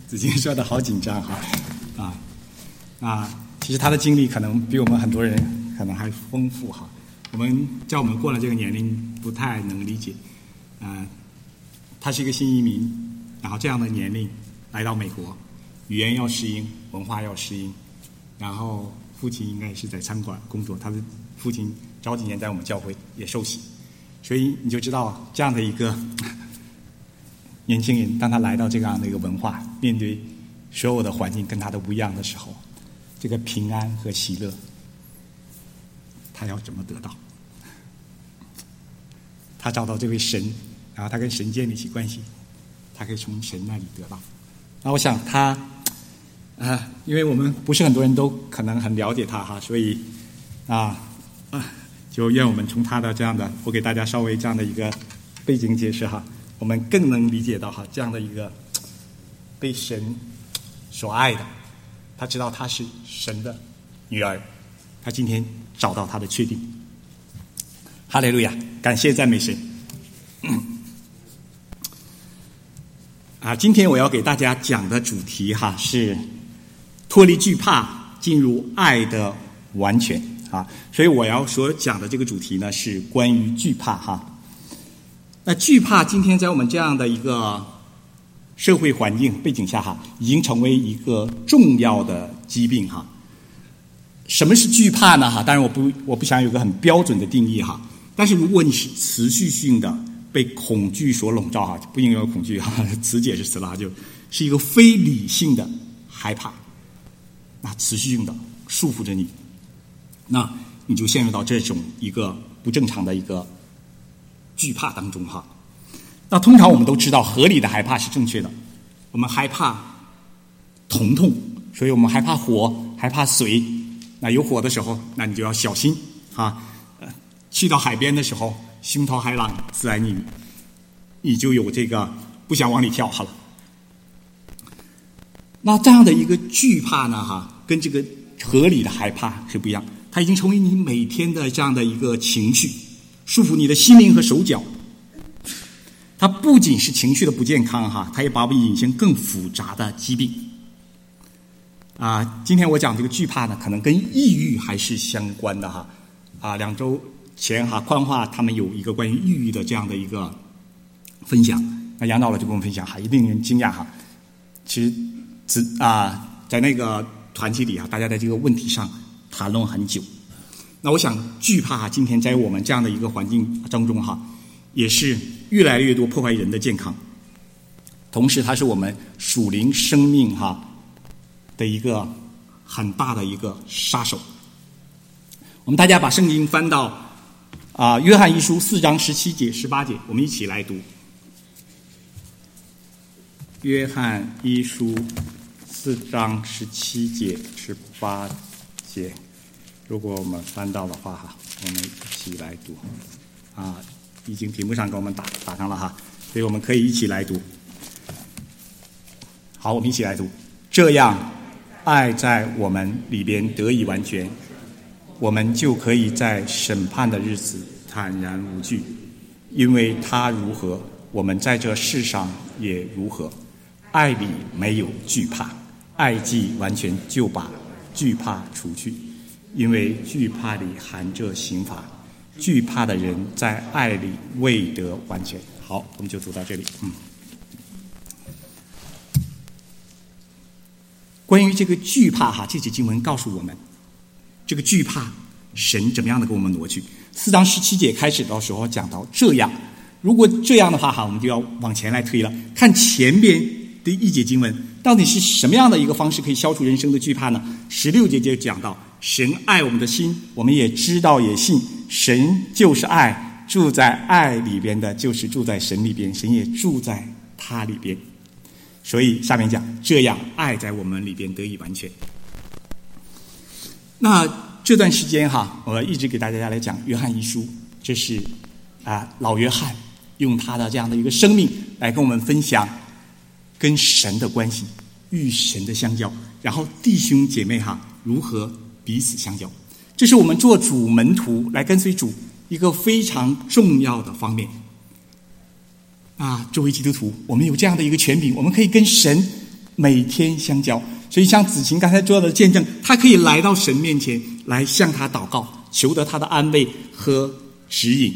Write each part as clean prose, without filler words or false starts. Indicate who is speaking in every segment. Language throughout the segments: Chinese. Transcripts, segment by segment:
Speaker 1: 子金说的好紧张其实他的经历可能比我们很多人可能还丰富哈。我们过了这个年龄不太能理解，他是一个新移民，然后这样的年龄来到美国，语言要适应，文化要适应，然后父亲应该是在餐馆工作，他的父亲早几年在我们教会也受洗，所以你就知道这样的一个年轻人，当他来到这样的一个文化，面对所有的环境跟他的不一样的时候，这个平安和喜乐他要怎么得到？他找到这位神，然后他跟神建立起关系，他可以从神那里得到。那我想他因为我们不是很多人都可能很了解他哈，所以就愿我们从他的这样的，我给大家稍微这样的一个背景解释哈，我们更能理解到哈这样的一个被神所爱的，他知道他是神的女儿，他今天找到他的确定。哈利路亚，感谢赞美神。今天我要给大家讲的主题哈是脱离惧怕，进入爱的完全所以我要所讲的这个主题呢是关于惧怕哈。那惧怕今天在我们这样的一个社会环境背景下哈，已经成为一个重要的疾病哈。什么是惧怕呢哈？当然我不想有个很标准的定义哈。但是如果你是持续性的被恐惧所笼罩哈，不应该有恐惧哈，词解释词了，就是一个非理性的害怕，那持续性的束缚着你，那你就陷入到这种一个不正常的一个惧怕当中哈。那通常我们都知道合理的害怕是正确的，我们害怕疼痛，所以我们害怕火，害怕水，那有火的时候那你就要小心去到海边的时候惊涛骇浪，自然你就有这个不想往里跳好了。那这样的一个惧怕呢跟这个合理的害怕是不一样，它已经成为你每天的这样的一个情绪，束缚你的心灵和手脚。它不仅是情绪的不健康它也把我们引向更复杂的疾病今天我讲这个惧怕呢，可能跟抑郁还是相关的2周前宽化他们有一个关于抑郁的这样的一个分享，那杨导了就跟我们分享也令人惊讶其实在那个团体里大家在这个问题上谈论很久。那我想惧怕今天在我们这样的一个环境当中也是越来越多破坏人的健康，同时它是我们属灵生命的一个很大的一个杀手。我们大家把圣经翻到约翰一书4章17节18节，我们一起来读。约翰一书4章17节18节，如果我们翻到的话我们一起来读已经屏幕上给我们打上了所以我们可以一起来读。好，我们一起来读。这样爱在我们里边得以完全，我们就可以在审判的日子坦然无惧，因为他如何，我们在这世上也如何。爱里没有惧怕，爱既完全，就把惧怕除去，因为惧怕里含着刑罚，惧怕的人在爱里未得完全。好，我们就读到这里。关于这个惧怕这节经文告诉我们，这个惧怕神怎么样的给我们挪去。4章17节开始的时候讲到这样，如果这样的话我们就要往前来推了，看前边的一节经文到底是什么样的一个方式可以消除人生的惧怕呢？16节就讲到神爱我们的心，我们也知道也信，神就是爱，住在爱里边的就是住在神里边，神也住在他里边。所以下面讲这样爱在我们里边得以完全。那这段时间我一直给大家来讲约翰一书，这是老约翰用他的这样的一个生命来跟我们分享跟神的关系，与神的相交，然后弟兄姐妹如何彼此相交，这是我们做主门徒来跟随主一个非常重要的方面作为基督徒，我们有这样的一个权柄，我们可以跟神每天相交。所以像子晴刚才做的见证，他可以来到神面前来向他祷告，求得他的安慰和指引。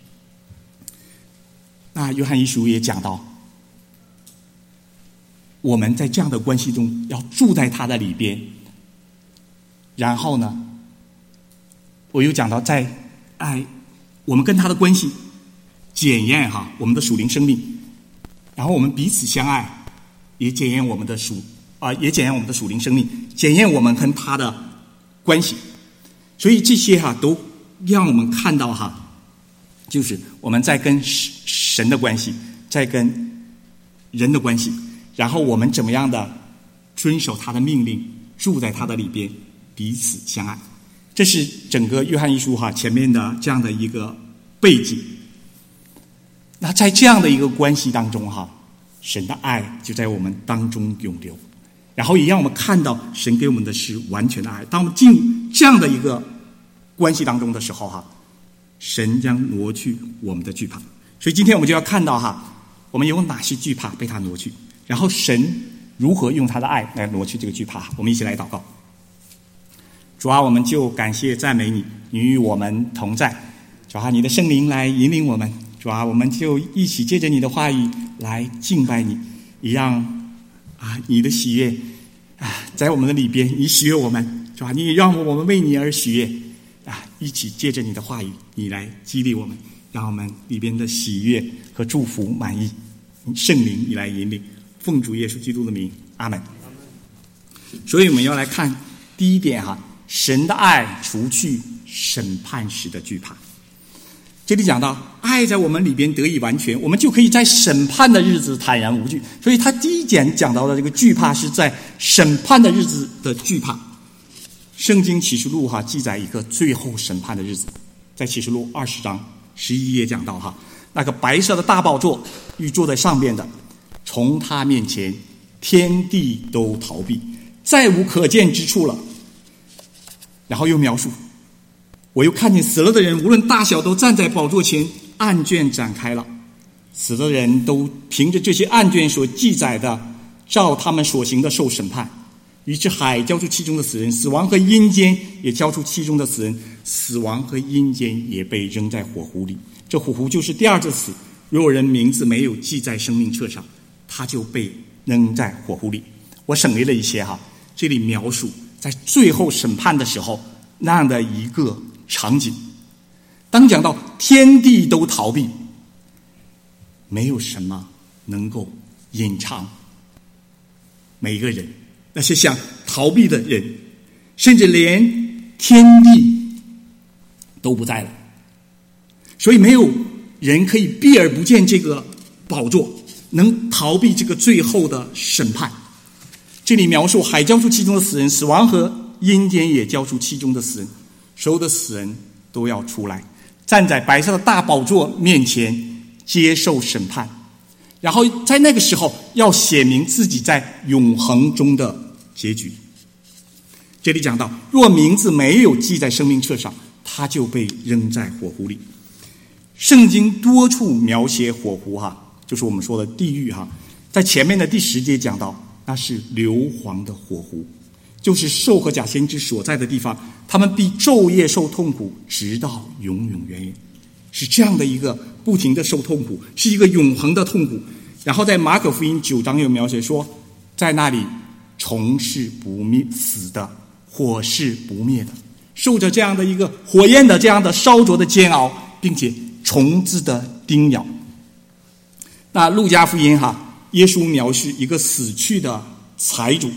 Speaker 1: 那约翰一书也讲到，我们在这样的关系中要住在他的里边。然后呢，我又讲到在我们跟他的关系检验我们的属灵生命，然后我们彼此相爱，也检验我们的属灵生命，检验我们跟他的关系。所以这些都让我们看到就是我们在跟神的关系，在跟人的关系，然后我们怎么样的遵守他的命令，住在他的里边，彼此相爱。这是整个约翰一书前面的这样的一个背景。那在这样的一个关系当中神的爱就在我们当中涌流，然后也让我们看到神给我们的是完全的爱。当我们进入这样的一个关系当中的时候神将挪去我们的惧怕。所以今天我们就要看到我们有哪些惧怕被他挪去，然后神如何用他的爱来挪去这个惧怕。我们一起来祷告。主啊，我们就感谢赞美你，你与我们同在。主啊，你的圣灵来引领我们。主啊，我们就一起借着你的话语来敬拜你，也让你的喜悦在我们的里边，你喜悦我们。主啊，你让我们为你而喜悦一起借着你的话语，你来激励我们，让我们里边的喜悦和祝福满意。圣灵你来引领，奉主耶稣基督的名，阿们。所以我们要来看第一点神的爱除去审判时的惧怕。这里讲到爱在我们里边得以完全，我们就可以在审判的日子坦然无惧。所以他第一点讲到的这个惧怕是在审判的日子的惧怕。圣经启示录记载一个最后审判的日子，在启示录20章11页讲到那个白色的大宝座与坐在上面的，从他面前天地都逃避，再无可见之处了。然后又描述，我又看见死了的人无论大小都站在宝座前，案卷展开了，死了的人都凭着这些案卷所记载的，照他们所行的受审判。于是海交出其中的死人，死亡和阴间也交出其中的死人，死亡和阴间也被扔在火湖里。这火湖就是第二次死，若有人名字没有记在生命册上，他就被扔在火湖里。我省略了一些这里描述在最后审判的时候那样的一个场景。当讲到天地都逃避，没有什么能够隐藏每一个人，那些想逃避的人，甚至连天地都不在了。所以没有人可以避而不见这个宝座，能逃避这个最后的审判。这里描述海交出其中的死人，死亡和阴间也交出其中的死人，所有的死人都要出来，站在白色的大宝座面前接受审判，然后在那个时候要写明自己在永恒中的结局。这里讲到，若名字没有记在生命册上，他就被扔在火湖里。圣经多处描写火湖就是我们说的地狱在前面的第10节讲到，那是硫磺的火湖，就是兽和假先知所在的地方，他们必昼夜受痛苦，直到永永远远。是这样的一个不停的受痛苦，是一个永恒的痛苦。然后在马可福音9章有描写说，在那里虫是不灭死的，火是不灭的，受着这样的一个火焰的这样的烧灼的煎熬，并且虫子的叮咬。那路加福音耶稣描述一个死去的财主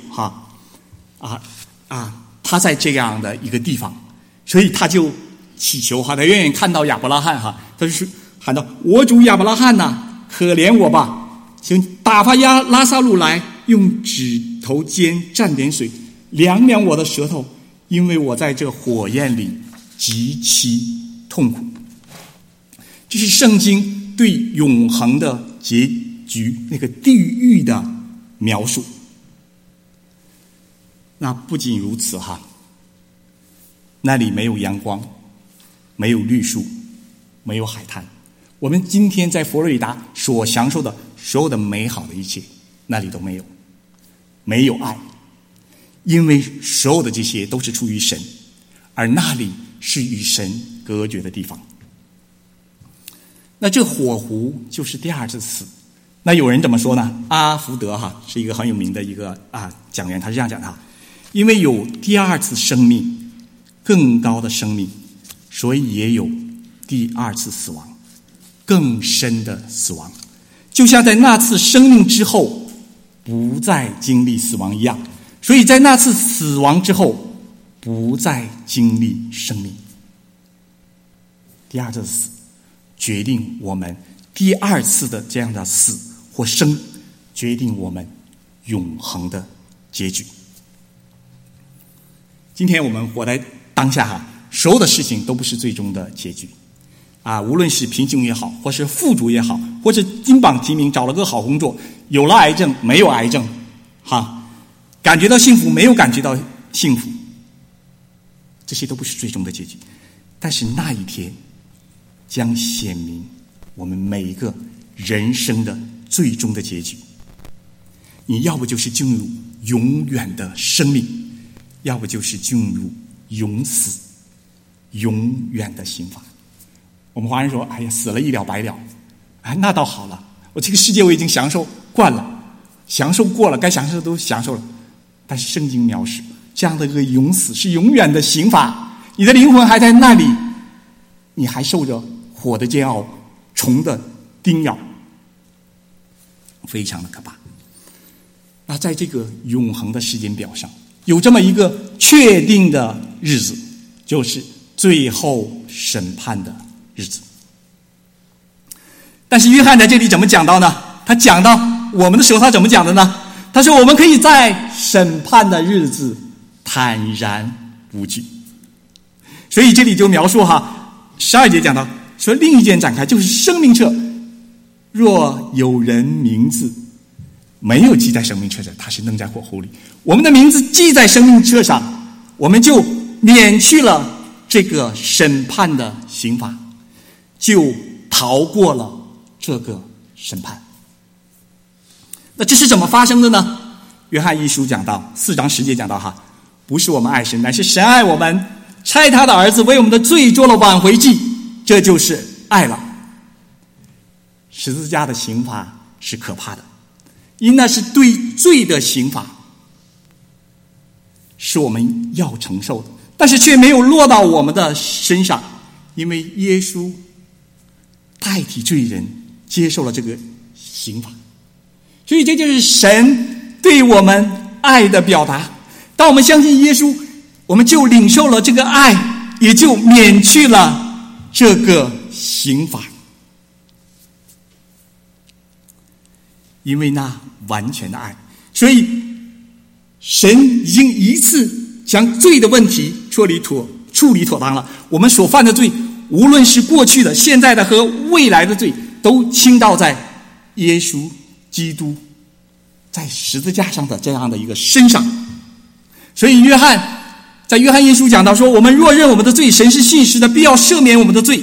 Speaker 1: 他在这样的一个地方，所以他就祈求他远远看到亚伯拉罕他就是喊道，我主亚伯拉罕可怜我吧，请打发拉撒路来，用指头尖蘸点水，凉凉我的舌头，因为我在这火焰里极其痛苦。这是圣经对永恒的结局，那个地狱的描述。那不仅如此那里没有阳光，没有绿树，没有海滩，我们今天在佛罗里达所享受的所有的美好的一切，那里都没有。 没有爱，因为所有的这些都是出于神，而那里是与神隔绝的地方。那这火湖就是第二次死。那有人怎么说呢？阿福德是一个很有名的一个讲员，他是这样讲的：因为有第二次生命，更高的生命，所以也有第二次死亡，更深的死亡，就像在那次生命之后不再经历死亡一样。所以在那次死亡之后不再经历生命。第二次死决定我们第二次的这样的死或生，决定我们永恒的结局。今天我们活在当下所有的事情都不是最终的结局无论是贫穷也好，或是富足也好，或是金榜题名，找了个好工作，有了癌症没有癌症感觉到幸福没有感觉到幸福，这些都不是最终的结局。但是那一天将显明我们每一个人生的最终的结局。你要不就是进入永远的生命，要不就是进入永死永远的刑罚。我们华人说死了一了百了，那倒好了，我这个世界我已经享受惯了，享受过了，该享受的都享受了。但是圣经描述这样的一个永死是永远的刑罚，你的灵魂还在那里，你还受着火的煎熬，虫的叮咬，非常的可怕。那在这个永恒的时间表上，有这么一个确定的日子，就是最后审判的日子。但是约翰在这里怎么讲到呢？他讲到我们的时候，他怎么讲的呢？他说我们可以在审判的日子坦然无惧。所以这里就描述12节讲到说，另一件展开就是生命册，若有人名字没有记在生命册上，他是扔在火湖里。我们的名字记在生命册上，我们就免去了这个审判的刑罚，就逃过了这个审判。那这是怎么发生的呢？约翰一书讲到4章10节讲到不是我们爱神，乃是神爱我们，差他的儿子为我们的罪做了挽回祭，这就是爱了。十字架的刑罚是可怕的，因那是对罪的刑罚，是我们要承受的，但是却没有落到我们的身上，因为耶稣代替罪人接受了这个刑罚。所以这就是神对我们爱的表达。当我们相信耶稣，我们就领受了这个爱，也就免去了这个刑罚。因为那完全的爱，所以神已经一次将罪的问题处理妥当了。我们所犯的罪，无论是过去的、现在的和未来的罪，都倾倒在耶稣基督在十字架上的这样的一个身上。所以在约翰一书讲到说，我们若认我们的罪，神是信实的，必要赦免我们的罪。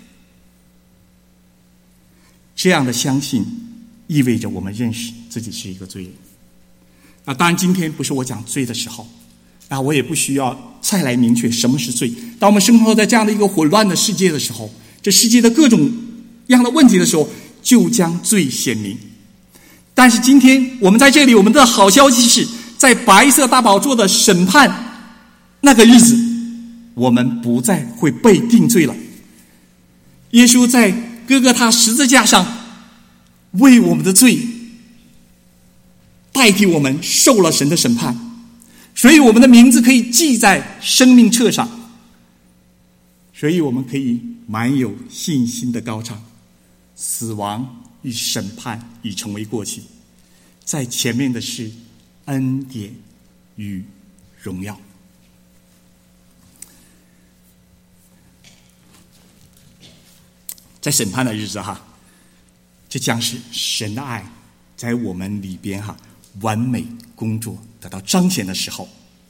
Speaker 1: 这样的相信意味着我们认识自己是一个罪人。当然今天不是我讲罪的时候，我也不需要再来明确什么是罪。当我们生活在这样的一个混乱的世界的时候，这世界的各种样的问题的时候，就将罪显明。但是今天我们在这里，我们的好消息是，在白色大宝座的审判那个日子，我们不再会被定罪了。耶稣在哥哥他十字架上为我们的罪代替我们受了神的审判，所以我们的名字可以记在生命册上，所以我们可以满有信心的高唱，死亡与审判已成为过去，在前面的是恩典与荣耀。在审判的日子这将是神的爱在我们里边完美工作得到彰显的时候。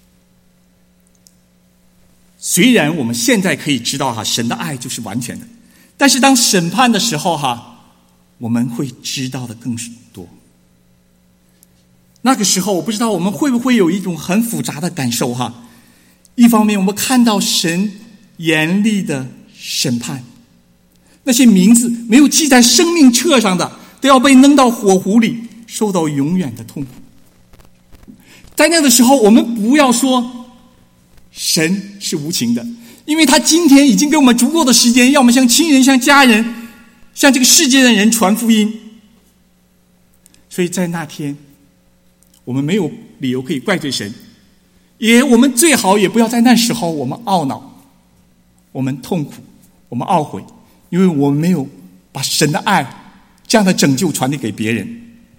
Speaker 1: 虽然我们现在可以知道神的爱就是完全的，但是当审判的时候我们会知道的更多。 那个时候我不知道我们会不会有一种很复杂的感受哈。一方面我们看到神严厉的审判，那些名字没有记在生命册上的都要被扔到火湖里，受到永远的痛苦。在那个时候我们不要说神是无情的，因为他今天已经给我们足够的时间，要我们向亲人、向家人、向这个世界的人传福音。所以在那天我们没有理由可以怪罪神，我们最好也不要在那时候我们懊恼，我们痛苦，我们懊悔，因为我们没有把神的爱这样的拯救传递给别人。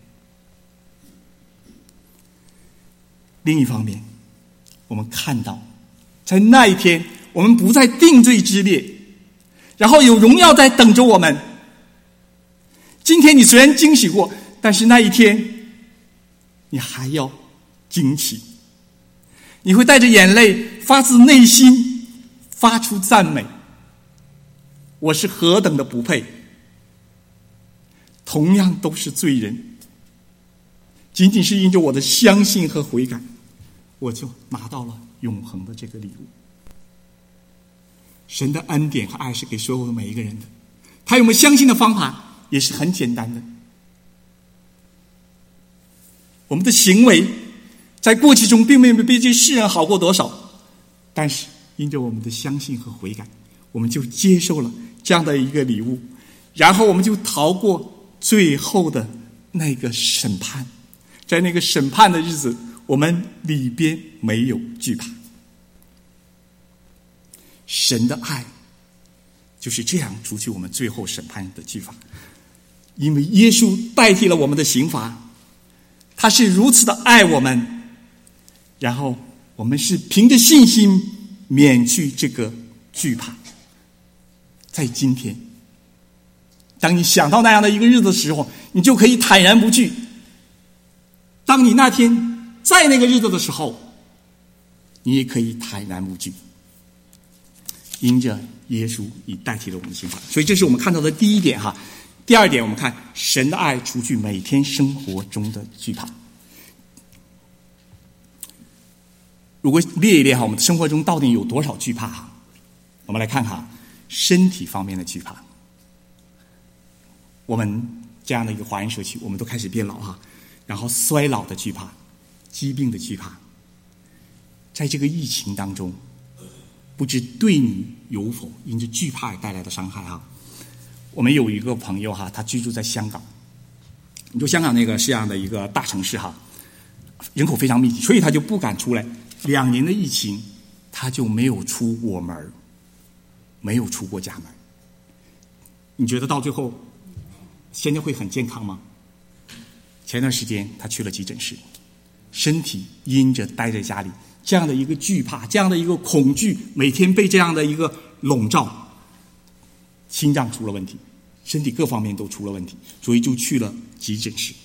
Speaker 1: 另一方面，我们看到在那一天我们不再定罪之列，然后有荣耀在等着我们。今天你虽然惊喜过，但是那一天你还要惊奇，你会带着眼泪发自内心发出赞美，我是何等的不配，同样都是罪人，仅仅是因着我的相信和悔改，我就拿到了永恒的这个礼物。神的恩典和爱是给所有的每一个人的，他有没有相信的方法也是很简单的。我们的行为在过去中并没有比这世人好过多少，但是因着我们的相信和悔改，我们就接受了这样的一个礼物，然后我们就逃过最后的那个审判。在那个审判的日子，我们里边没有惧怕。神的爱就是这样除去我们最后审判的惧怕，因为耶稣代替了我们的刑罚，他是如此的爱我们，然后我们是凭着信心免去这个惧怕。在今天，当你想到那样的一个日子的时候，你就可以坦然不惧。当你那天在那个日子的时候，你也可以坦然无惧，因着耶稣已代替了我们的刑罚。所以这是我们看到的第一点哈。第二点，我们看神的爱除去每天生活中的惧怕。如果列一列哈，我们生活中到底有多少惧怕哈？我们来看看身体方面的惧怕。我们这样的一个华人社区，我们都开始变老哈，然后衰老的惧怕，疾病的惧怕，在这个疫情当中，不知对你有否因着惧怕而带来的伤害哈。我们有一个朋友哈，他居住在香港。你说香港那个是这样的一个大城市哈，人口非常密集，所以他就不敢出来。2年的疫情，他就没有出过门，没有出过家门。你觉得到最后，现在会很健康吗？前段时间他去了急诊室，身体因着待在家里这样的一个惧怕，这样的一个恐惧，每天被这样的一个笼罩，心脏出了问题，身体各方面都出了问题，所以就去了急诊室。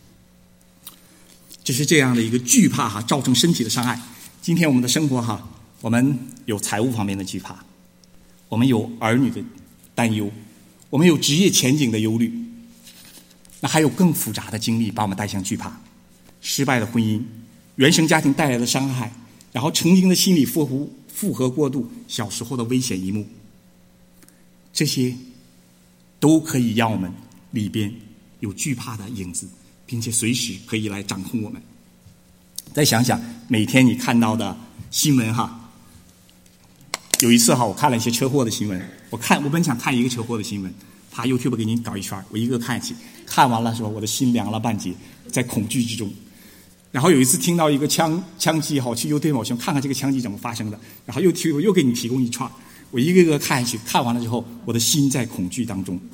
Speaker 1: 这是这样的一个惧怕哈，造成身体的伤害。今天我们的生活哈，我们有财务方面的惧怕，我们有儿女的担忧，我们有职业前景的忧虑，那还有更复杂的经历把我们带向惧怕，失败的婚姻，原生家庭带来的伤害，然后曾经的心理负荷过度，小时候的危险一幕，这些都可以让我们里边有惧怕的影子，并且随时可以来掌控我们。再想想每天你看到的新闻哈，有一次哈，我看了一些车祸的新闻，我本想看一个车祸的新闻，他 YouTube 给你搞一圈，我一个看下去，看完了之后我的心凉了半截，在恐惧之中。然后有一次听到一个枪击哈，我去 YouTube 我想看看这个枪击怎么发生的，然后又给你提供一串，我一个个看下去，看完了之后我的心在恐惧当中。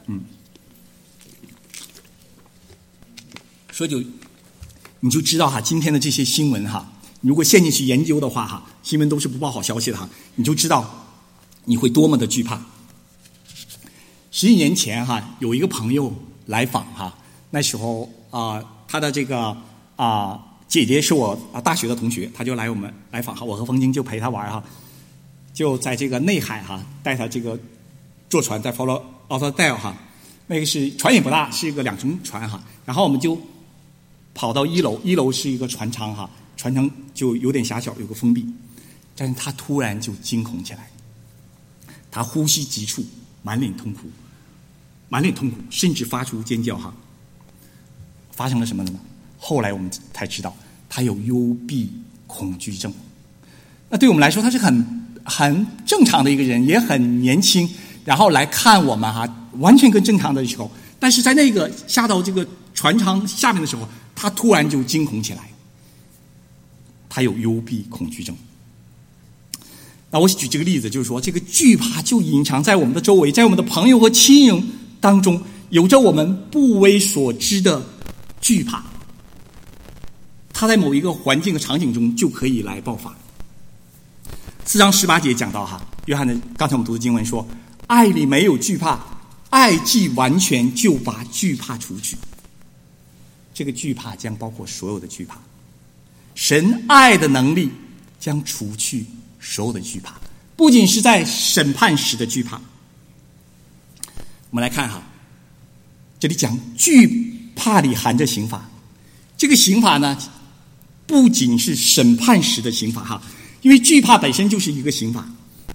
Speaker 1: 所以你就知道哈，今天的这些新闻哈，如果陷进去研究的话哈，新闻都是不报好消息的哈，你就知道你会多么的惧怕。10几年前哈，有一个朋友来访哈，那时候他的这个姐姐是我大学的同学，他就来我们来访哈，我和冯晶就陪他玩哈，就在这个内海哈，带他这个坐船在 Fort Lauderdale 哈，那个是船也不大，是一个2层船哈，然后我们就跑到一楼，一楼是一个船舱哈，船舱就有点狭小，有个封闭，但是他突然就惊恐起来，他呼吸急促，满脸痛苦，甚至发出尖叫哈。发生了什么呢？后来我们才知道，他有幽闭恐惧症。那对我们来说，他是很正常的一个人，也很年轻，然后来看我们哈，完全跟正常的时候，但是在那个下到这个船舱下面的时候，他突然就惊恐起来，他有幽闭恐惧症。那我举这个例子，就是说这个惧怕就隐藏在我们的周围，在我们的朋友和亲人当中，有着我们不为所知的惧怕，他在某一个环境的场景中就可以来爆发。4章18节讲到哈，约翰的刚才我们读的经文说，爱里没有惧怕，爱既完全，就把惧怕除去。这个惧怕将包括所有的惧怕，神爱的能力将除去所有的惧怕，不仅是在审判时的惧怕。我们来看哈，这里讲惧怕里含着刑罚，这个刑罚呢，不仅是审判时的刑罚哈，因为惧怕本身就是一个刑罚。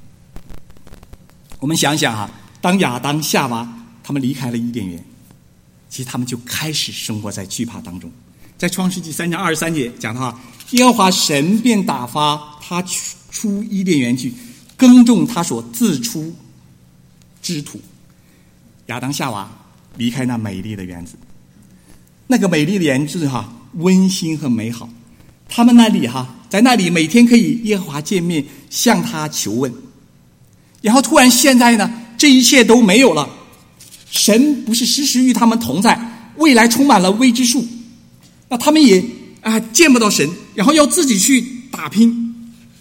Speaker 1: 我们想想哈，当亚当夏娃他们离开了伊甸园，其实他们就开始生活在惧怕当中。在创世纪3章23节讲的话，耶和华神便打发他出伊甸园去，耕种他所自出之土。亚当夏娃离开那美丽的园子，那个美丽的园子哈，温馨和美好。他们那里哈，在那里每天可以耶和华见面，向他求问。然后突然现在呢，这一切都没有了，神不是时时与他们同在，未来充满了未知数，那他们也见不到神，然后要自己去打拼。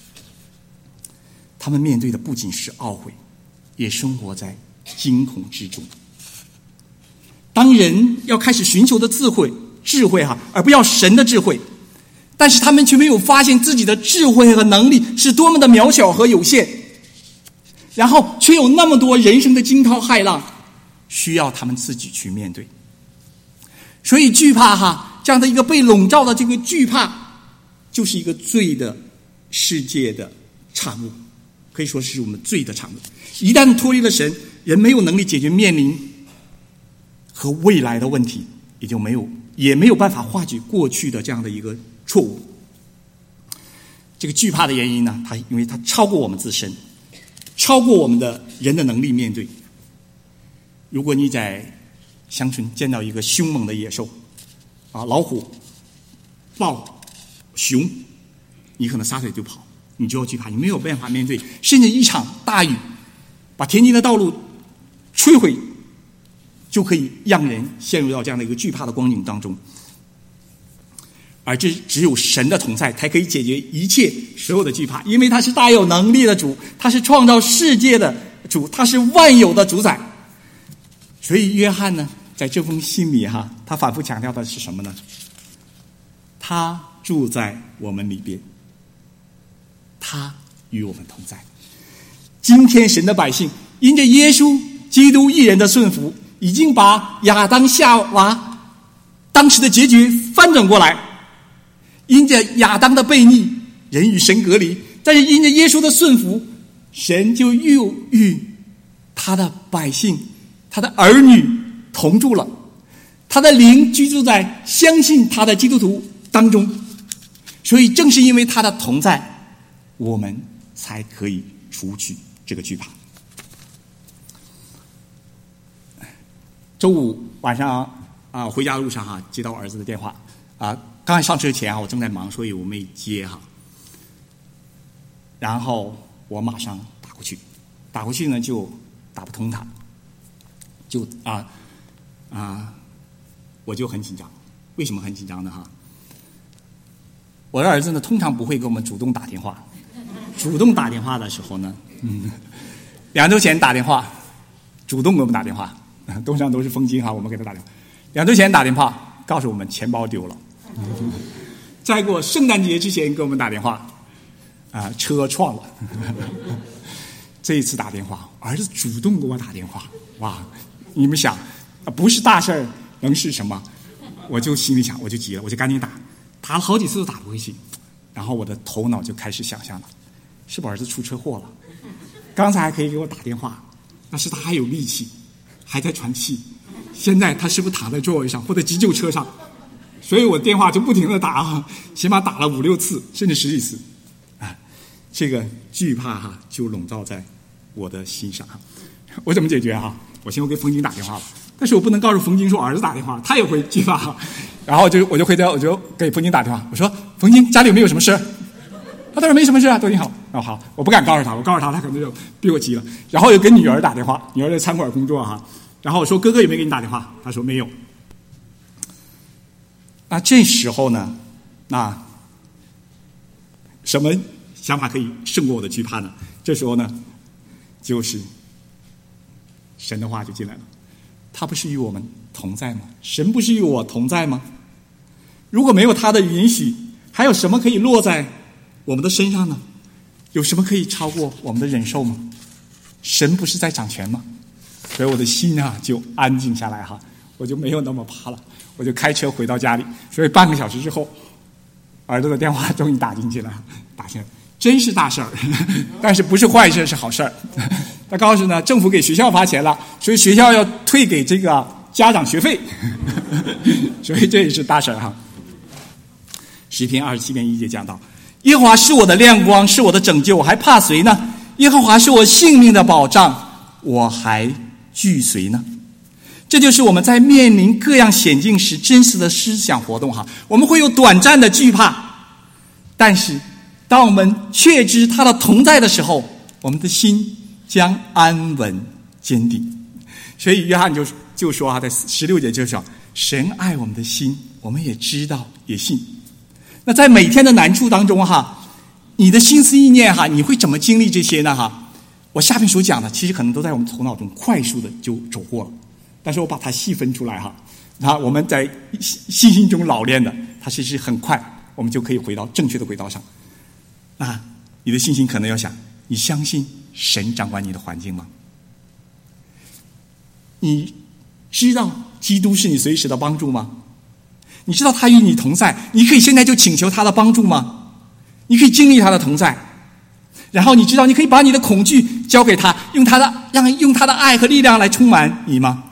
Speaker 1: 他们面对的不仅是懊悔，也生活在惊恐之中。当人要开始寻求的智慧哈，而不要神的智慧，但是他们却没有发现自己的智慧和能力是多么的渺小和有限，然后却有那么多人生的惊涛骇浪需要他们自己去面对。所以惧怕哈，这样的一个被笼罩的这个惧怕，就是一个罪的世界的产物，可以说是我们罪的产物。一旦脱离了神，人没有能力解决面临和未来的问题，也没有办法化解过去的这样的一个错误。这个惧怕的原因呢，因为它超过我们自身，超过我们的人的能力面对。如果你在乡村见到一个凶猛的野兽老虎、豹、熊，你可能撒腿就跑，你就要惧怕，你没有办法面对。甚至一场大雨把田间的道路摧毁，就可以让人陷入到这样的一个惧怕的光景当中。而这只有神的同在才可以解决一切所有的惧怕，因为他是大有能力的主，他是创造世界的主，他是万有的主宰。所以约翰呢，在这封信里他反复强调的是什么呢？他住在我们里边，他与我们同在。今天神的百姓因着耶稣基督一人的顺服，已经把亚当夏娃当时的结局翻转过来。因着亚当的悖逆，人与神隔离，但是因着耶稣的顺服，神就又与他的百姓，他的儿女同住了，他的灵居住在相信他的基督徒当中。所以正是因为他的同在，我们才可以除去这个惧怕。周五晚上回家的路上接到我儿子的电话刚才上车前我正在忙，所以我没接然后我马上打过去呢就打不通他，就我就很紧张。为什么很紧张呢我的儿子呢通常不会给我们主动打电话，主动打电话的时候呢2周前打电话主动给我们打电话，通常都是风金我们给他打电话。2周前打电话告诉我们钱包丢了，再过圣诞节之前给我们打电话车撞了这一次打电话儿子主动给我打电话，哇，你们想不是大事儿能是什么？ 我就心里想，我就急了，我就赶紧打了好几次都打不回去，然后我的头脑就开始想象了，是不是儿子出车祸了？刚才还可以给我打电话，那是他还有力气，还在喘气，现在他是不是躺在座位上或者急救车上？所以我电话就不停地打，起码打了5、6次，甚至10几次啊！这个惧怕就笼罩在我的心上。我怎么解决我先给冯金打电话了，但是我不能告诉冯金说儿子打电话，他也会惧怕。然后我就给冯金打电话，我说冯金家里有没有什么事？他说没什么事啊，都挺好。好，我不敢告诉他，我告诉他可能就逼我急了。然后又跟女儿打电话，女儿在餐馆工作然后我说哥哥有没有给你打电话？他说没有。那这时候呢，那什么想法可以胜过我的惧怕呢？这时候呢，就是神的话就进来了。他不是与我们同在吗？神不是与我同在吗？如果没有他的允许，还有什么可以落在我们的身上呢？有什么可以超过我们的忍受吗？神不是在掌权吗？所以我的心就安静下来我就没有那么怕了。我就开车回到家里，所以半个小时之后，儿子的电话终于打进去了，真是大事儿，但是不是坏事，是好事儿。他告诉呢，政府给学校发钱了，所以学校要退给这个家长学费，所以这也是大事儿诗篇27篇1节讲到，耶和华是我的亮光，是我的拯救，我还怕谁呢？耶和华是我性命的保障，我还惧谁呢？这就是我们在面临各样险境时真实的思想活动我们会有短暂的惧怕，但是当我们确知他的同在的时候，我们的心将安稳坚定。所以约翰就说在16节就说，神爱我们的心，我们也知道也信。那在每天的难处当中你的心思意念你会怎么经历这些呢我下面所讲的其实可能都在我们头脑中快速的就走过了，但是我把它细分出来我们在信心中老练的，它其实很快我们就可以回到正确的轨道上。你的信心可能要想，你相信神掌管你的环境吗？你知道基督是你随时的帮助吗？你知道他与你同在，你可以现在就请求他的帮助吗？你可以经历他的同在，然后你知道你可以把你的恐惧交给他，用他的爱和力量来充满你吗？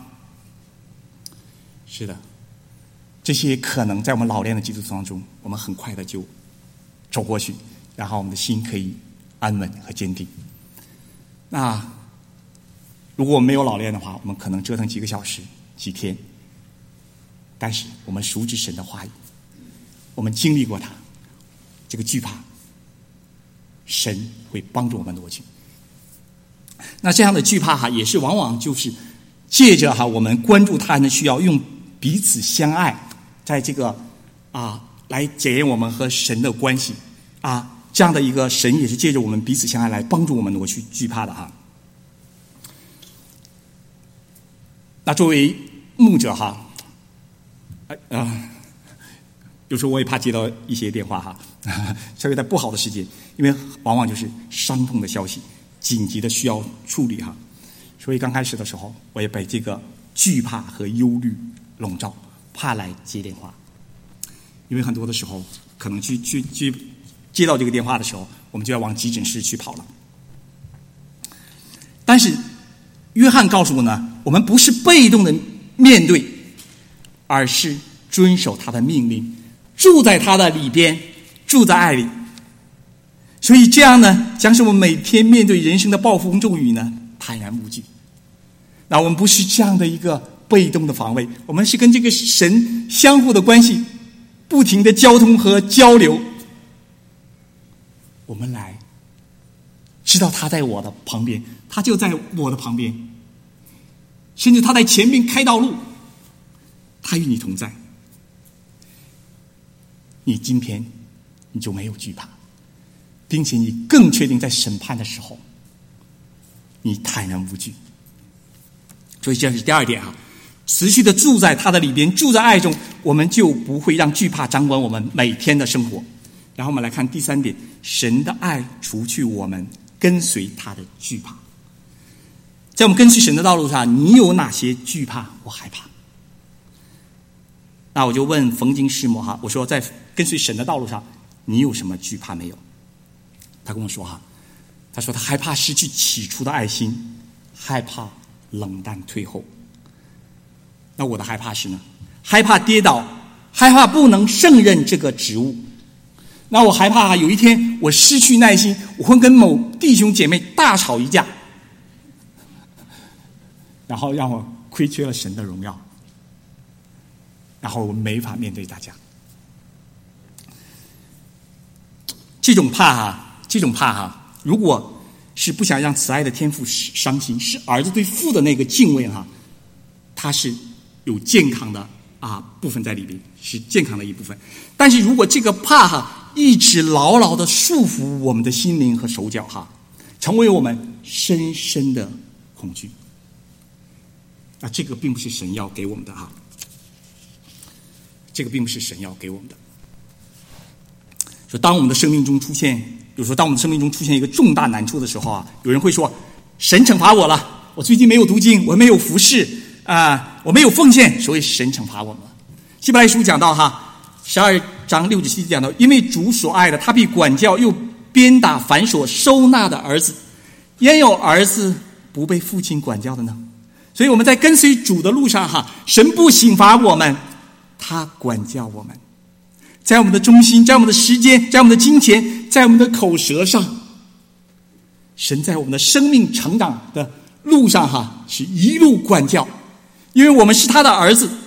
Speaker 1: 是的，这些可能在我们老练的基督徒当中，我们很快的就走过去，然后我们的心可以安稳和坚定。那如果我们没有老练的话，我们可能折腾几个小时几天，但是我们熟知神的话语，我们经历过它，这个惧怕神会帮助我们挪去。那这样的惧怕也是往往就是借着我们关注他人的需要，用彼此相爱，在这个来检验我们和神的关系这样的一个神也是借着我们彼此相爱来帮助我们挪去惧怕的那作为牧者有时候我也怕接到一些电话特别在不好的时间，因为往往就是伤痛的消息，紧急的需要处理所以刚开始的时候，我也被这个惧怕和忧虑笼罩，怕来接电话。因为很多的时候可能去接到这个电话的时候，我们就要往急诊室去跑了。但是约翰告诉我呢，我们不是被动的面对，而是遵守他的命令，住在他的里边，住在爱里。所以这样呢，将是我们每天面对人生的暴风骤雨呢，坦然无惧。那我们不是这样的一个被动的防卫，我们是跟这个神相互的关系不停的交通和交流。我们来知道他在我的旁边，他就在我的旁边，甚至他在前面开道路，他与你同在。你今天你就没有惧怕，并且你更确定在审判的时候你坦然无惧。所以这是第二点持续的住在他的里边，住在爱中，我们就不会让惧怕掌管我们每天的生活。然后我们来看第三点，神的爱除去我们跟随他的惧怕。在我们跟随神的道路上，你有哪些惧怕或害怕？ 那我就问冯金师母哈，我说在跟随神的道路上，你有什么惧怕没有？他跟我说哈，他说他害怕失去起初的爱心，害怕冷淡退后。那我的害怕是呢？害怕跌倒，害怕不能胜任这个职务。那我害怕有一天我失去耐心，我会跟某弟兄姐妹大吵一架，然后让我亏缺了神的荣耀，然后我没法面对大家。这种怕如果是不想让慈爱的天父伤心，是儿子对父的那个敬畏它是有健康的部分在里边，是健康的一部分。但是如果这个怕一直牢牢的束缚我们的心灵和手脚成为我们深深的恐惧，那这个并不是神要给我们的这个并不是神要给我们的。说当我们的生命中出现，比如说当我们的生命中出现一个重大难处的时候有人会说神惩罚我了，我最近没有读经，我没有服侍我没有奉献，所以神惩罚我们了。希伯来书讲到12章6至7节讲到，因为主所爱的，他必管教又鞭打凡所收纳的儿子，焉有儿子不被父亲管教的呢？所以我们在跟随主的路上神不刑罚我们，他管教我们，在我们的忠心，在我们的时间，在我们的金钱，在我们的口舌上，神在我们的生命成长的路上是一路管教，因为我们是他的儿子。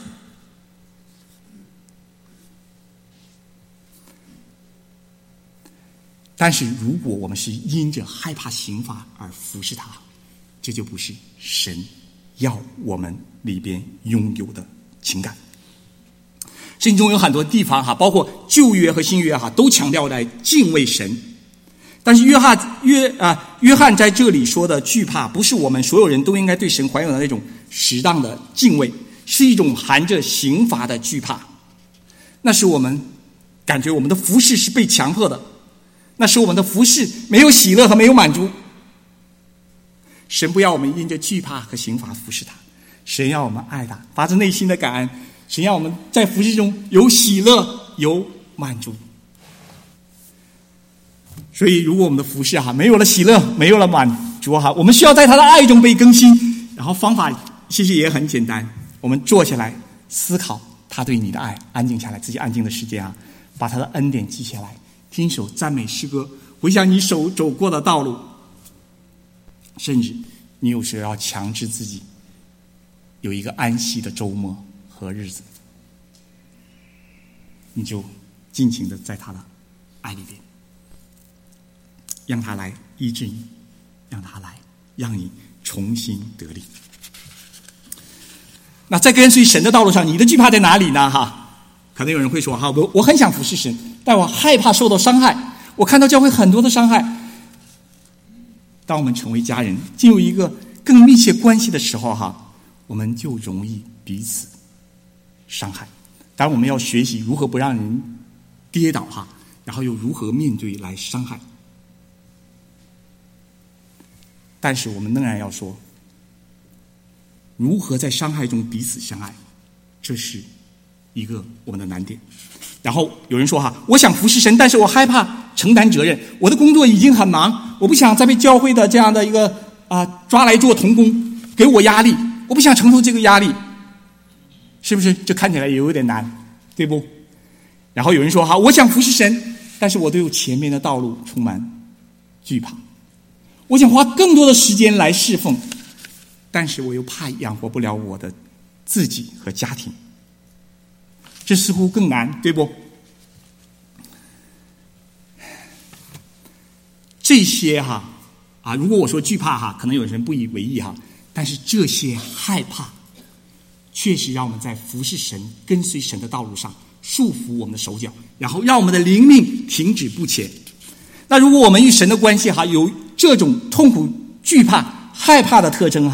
Speaker 1: 但是如果我们是因着害怕刑罚而服侍他，这就不是神要我们里边拥有的情感。圣经中有很多地方包括旧约和新约都强调来敬畏神。但是约翰在这里说的惧怕，不是我们所有人都应该对神怀有的那种适当的敬畏，是一种含着刑罚的惧怕。那是我们感觉我们的服事是被强迫的，那是我们的服事没有喜乐和没有满足。神不要我们因着惧怕和刑罚服侍他，神要我们爱他，发自内心的感恩。神要我们在服事中有喜乐有满足。所以如果我们的服事没有了喜乐，没有了满足我们需要在他的爱中被更新。然后方法其实也很简单，我们坐下来思考他对你的爱，安静下来，自己安静的时间把他的恩典记下来，听首赞美诗歌，回想你走过的道路，甚至你有时要强制自己有一个安息的周末和日子，你就尽情的在他的爱里边，让他来医治你，让他来让你重新得力。那在跟随神的道路上，你的惧怕在哪里呢？可能有人会说我很想服侍神，但我害怕受到伤害，我看到教会很多的伤害。当我们成为家人，进入一个更密切关系的时候我们就容易彼此伤害。当然我们要学习如何不让人跌倒然后又如何面对来伤害。但是我们仍然要说，如何在伤害中彼此相爱，这是一个我们的难点。然后有人说我想服侍神，但是我害怕承担责任，我的工作已经很忙，我不想再被教会的这样的一个抓来做童工，给我压力，我不想承受这个压力，是不是？这看起来也有点难，对不？然后有人说我想服侍神，但是我对前面的道路充满惧怕，我想花更多的时间来侍奉，但是我又怕养活不了我的自己和家庭，这似乎更难，对不？这些如果我说惧怕可能有人不以为意但是这些害怕确实让我们在服侍神跟随神的道路上束缚我们的手脚，然后让我们的灵命停止不前。那如果我们与神的关系有这种痛苦、惧怕、害怕的特征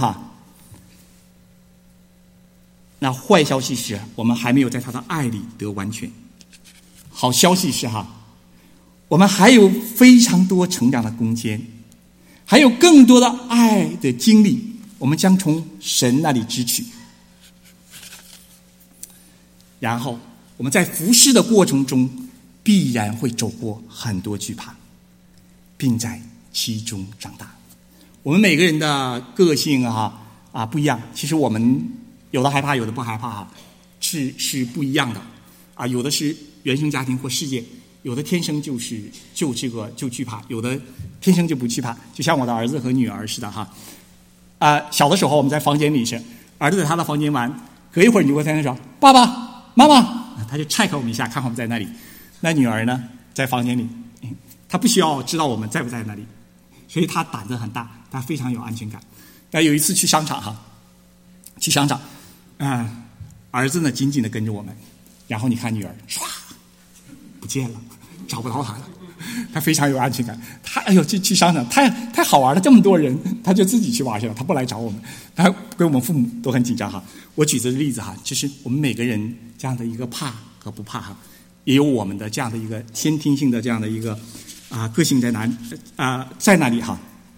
Speaker 1: 那坏消息是我们还没有在他的爱里得完全。好消息是我们还有非常多成长的空间，还有更多的爱的经历，我们将从神那里支取。 然后我们在服侍的过程中必然会走过很多惧怕，并在其中长大。我们每个人的个性不一样，其实我们有的害怕，有的不害怕是不一样的有的是原生家庭或世界，有的天生就惧怕，有的天生就不惧怕。就像我的儿子和女儿似的小的时候我们在房间里是儿子在他的房间玩，隔一会儿你就会在那说爸爸妈妈，他就踹开我们一下，看我们在那里。那女儿呢，在房间里，她不需要知道我们在不在那里，所以她胆子很大，她非常有安全感。但有一次去商场儿子呢紧紧的跟着我们，然后你看女儿唰不见了，找不到她了。他非常有安全感，他去商场太好玩了，这么多人，他就自己去玩去了，他不来找我们，他跟我们父母都很紧张我举这个例子就是我们每个人这样的一个怕和不怕也有我们的这样的一个先天性的这样的一个个性在哪里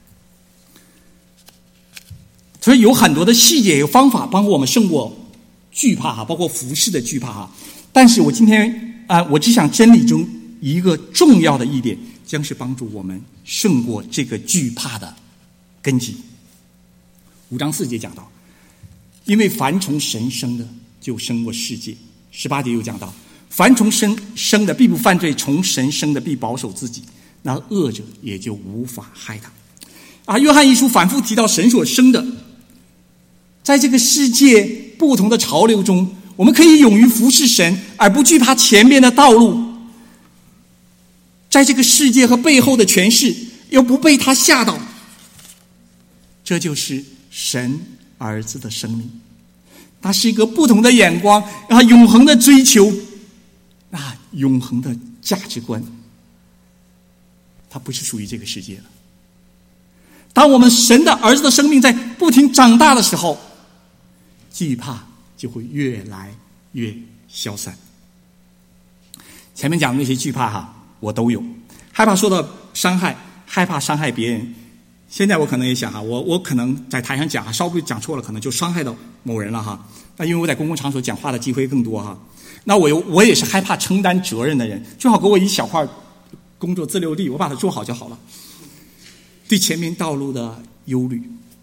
Speaker 1: 所以有很多的细节有方法帮助我们胜过惧怕包括服侍的惧怕但是我今天我只想真理中一个重要的一点，将是帮助我们胜过这个惧怕的根基。5章4节讲到，因为凡从神生的就胜过世界。18节又讲到，凡从神生的必不犯罪，从神生的必保守自己，那恶者也就无法害他。约翰一书反复提到神所生的，在这个世界不同的潮流中，我们可以勇于服侍神，而不惧怕前面的道路。在这个世界和背后的权势，又不被他吓到，这就是神儿子的生命。它是一个不同的眼光永恒的追求永恒的价值观。它不是属于这个世界的。当我们神的儿子的生命在不停长大的时候，惧怕就会越来越消散。前面讲的那些惧怕我都有，害怕受到伤害，害怕伤害别人。现在我可能也想我可能在台上讲稍微讲错了，可能就伤害到某人了那因为我在公共场所讲话的机会更多那我也是害怕承担责任的人，最好给我一小块工作自留地，我把它做好就好了。对前面道路的忧虑，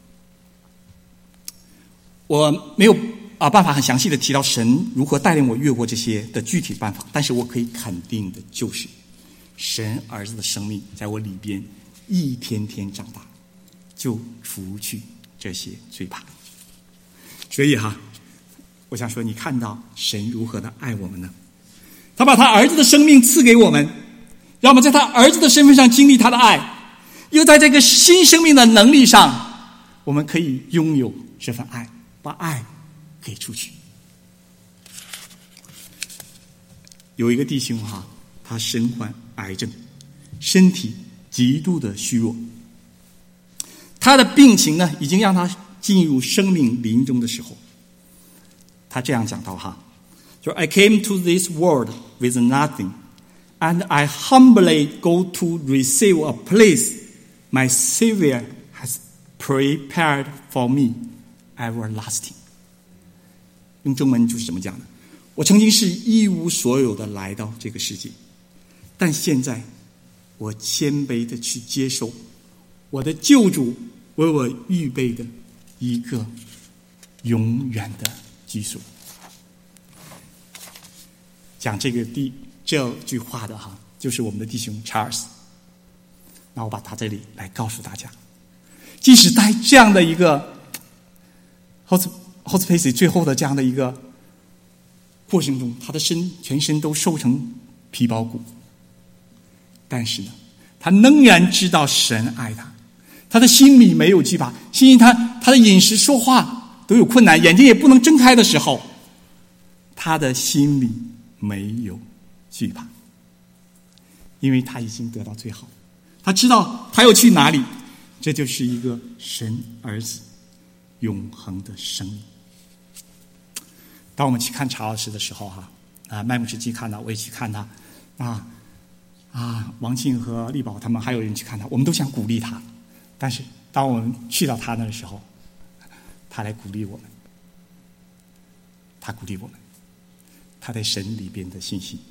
Speaker 1: 我没有办法很详细的提到神如何带领我越过这些的具体办法，但是我可以肯定的就是神儿子的生命在我里边一天天长大，就除去这些罪怕。所以我想说，你看到神如何的爱我们呢？他把他儿子的生命赐给我们，让我们在他儿子的身份上经历他的爱，又在这个新生命的能力上，我们可以拥有这份爱，把爱给出去。有一个弟兄他身患癌症，身体极度的虚弱，他的病情呢已经让他进入生命临终的时候。他这样讲到就 I came to this world with nothing, and I humbly go to receive a place my Savior has prepared for me, everlasting。 用中文就是这么讲的，我曾经是一无所有的来到这个世界，但现在我谦卑的去接受我的救主为我预备的一个永远的居所。讲这句话的就是我们的弟兄 Charles。 那我把他这里来告诉大家，即使在这样的一个 hospice 最后的这样的一个过程中，他的全身都瘦成皮包骨，但是呢，他仍然知道神爱他，他的心里没有惧怕，因为他的饮食说话都有困难，眼睛也不能睁开的时候，他的心里没有惧怕，因为他已经得到最好，他知道他要去哪里。这就是一个神儿子永恒的生命。当我们去看查老师的时候麦牧师去看他，我也去看他王庆和力宝他们还有人去看他，我们都想鼓励他，但是当我们去到他那的时候，他来鼓励我们，他鼓励我们， 他在神里边的信心。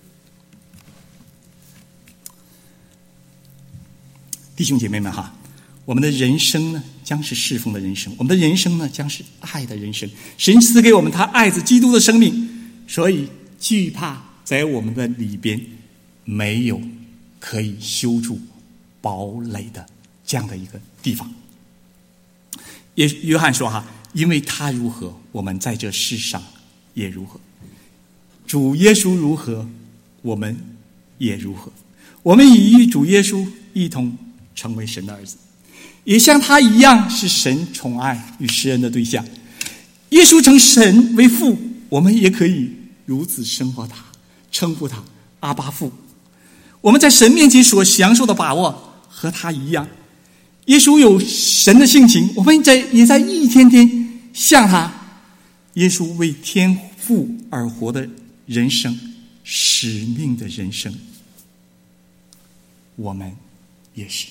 Speaker 1: 弟兄姐妹们哈，我们的人生呢将是侍奉的人生，我们的人生呢将是爱的人生。神赐给我们他爱子基督的生命，所以惧怕在我们的里边没有可以修筑堡垒的这样的一个地方。约翰说哈，因为他如何，我们在这世上也如何。主耶稣如何，我们也如何。我们已与主耶稣一同成为神的儿子，也像他一样是神宠爱与施恩的对象。耶稣称神为父，我们也可以如此生活他，称呼他阿爸父。我们在神面前所享受的把握和他一样。耶稣有神的性情，我们也在一天天像他。耶稣为天父而活的人生，使命的人生，我们也是。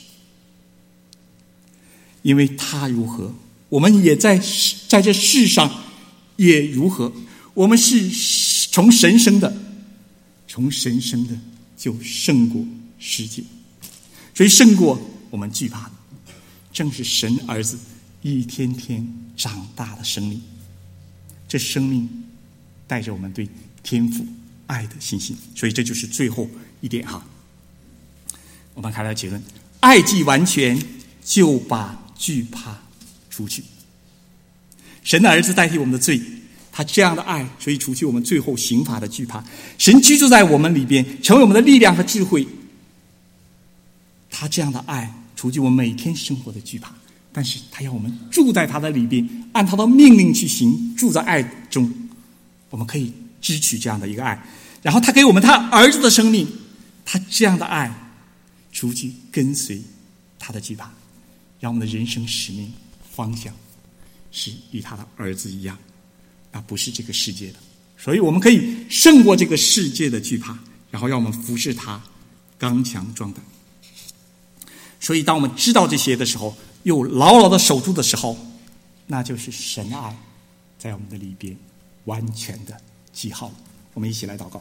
Speaker 1: 因为他如何，我们也在这世上也如何。我们是从神生的，从神生的就胜过世界，所以胜过我们惧怕的，正是神儿子一天天长大的生命。这生命带着我们对天父爱的信心，所以这就是最后一点哈。我们看到结论：爱既完全，就把惧怕除去。神的儿子代替我们的罪，他这样的爱，所以除去我们最后刑罚的惧怕。神居住在我们里边，成为我们的力量和智慧。他这样的爱，除去我们每天生活的惧怕。但是他要我们住在他的里边，按他的命令去行，住在爱中，我们可以支取这样的一个爱。然后他给我们他儿子的生命，他这样的爱，除去跟随他的惧怕，让我们的人生使命方向是与他的儿子一样，那不是这个世界的。所以我们可以胜过这个世界的惧怕，然后让我们服侍他，刚强壮胆。所以当我们知道这些的时候，又牢牢的守住的时候，那就是神的爱在我们的里边完全的记号。我们一起来祷告。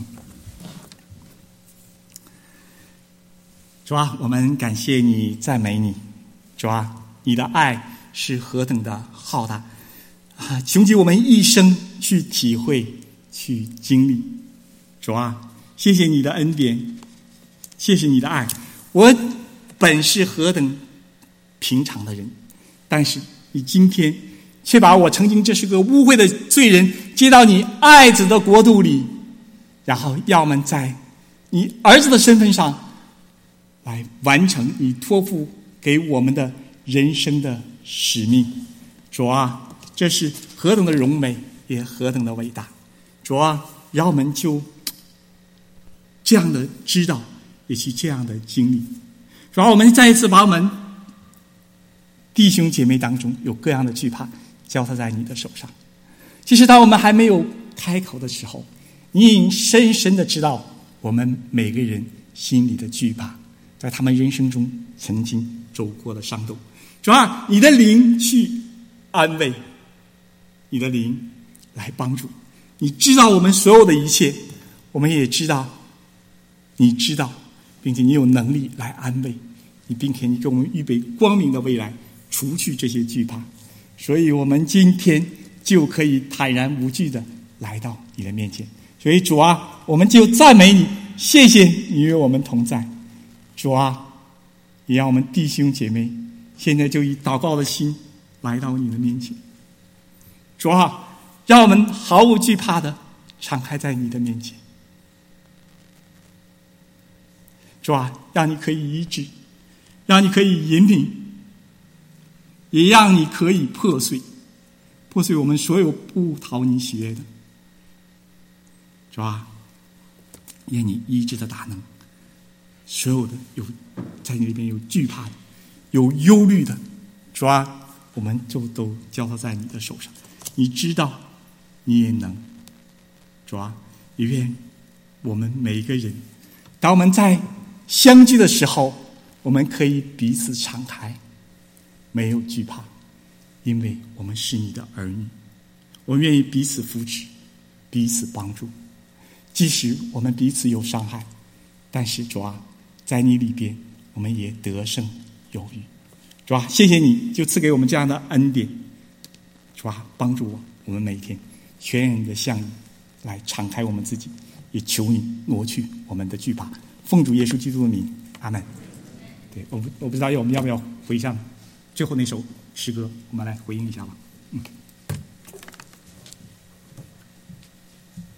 Speaker 1: 主啊，我们感谢你，赞美你。主啊，你的爱是何等的浩大啊！穷极我们一生去体会，去经历。主啊，谢谢你的恩典，谢谢你的爱。我本是何等平常的人，但是你今天却把我曾经这是个污秽的罪人接到你爱子的国度里，然后要我们在你儿子的身份上来完成你托付给我们的人生的使命。主啊，这是何等的荣美，也何等的伟大。主啊，让我们就这样的知道，也去这样的经历。主啊，我们再一次把我们弟兄姐妹当中有各样的惧怕交托在你的手上。其实当我们还没有开口的时候，你已经深深的知道我们每个人心里的惧怕，在他们人生中曾经走过的伤痛。主啊，你的灵去安慰，你的灵来帮助。你知道我们所有的一切，我们也知道，你知道，并且你有能力来安慰你，并且你给我们预备光明的未来，除去这些惧怕。所以我们今天就可以坦然无惧的来到你的面前。所以主啊，我们就赞美你，谢谢你与我们同在。主啊，也让我们弟兄姐妹现在就以祷告的心来到你的面前。主啊，让我们毫无惧怕的敞开在你的面前。主啊，让你可以医治，让你可以引领，也让你可以破碎我们所有不讨你喜悦的。主啊，愿你医治的大能，所有的有在你里边有惧怕的，有忧虑的，主啊，我们就都交托在你的手上。你知道，你也能。主啊，也愿我们每一个人，当我们在相聚的时候，我们可以彼此敞开，没有惧怕，因为我们是你的儿女。我们愿意彼此扶持， 彼此帮助。即使我们彼此有伤害，但是主啊，在你里边我们也得胜有余。主啊，谢谢你就赐给我们这样的恩典。主啊，帮助我们每天全然的向你来敞开我们自己，也求你挪去我们的惧怕。奉主耶稣基督的名，阿们。对，我不知道我们要不要回上最后那首诗歌，我们来回应一下吧。